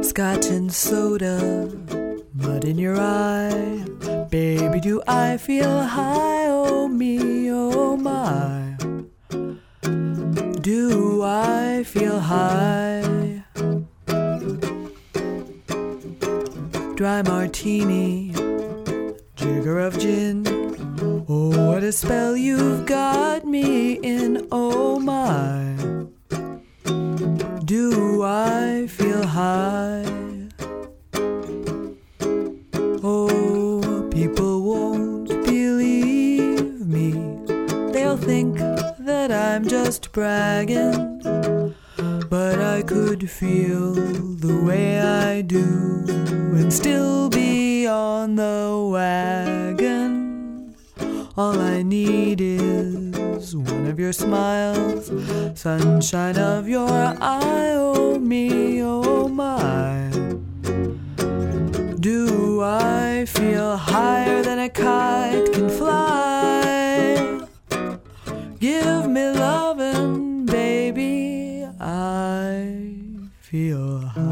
Scotch and soda, mud in your eye. Baby, do I feel high? Oh me, oh my. Do I feel high? Dry martini, jigger of gin. Oh, what a spell you've got me in, oh my. Do I feel high? Oh, people won't believe me. They'll think that I'm just bragging, but I could feel the way I do and still be on the wagon. All I need is one of your smiles, sunshine of your eye, oh me, oh my. Do I feel higher than a kite can fly? Give me lovin', baby, I feel high.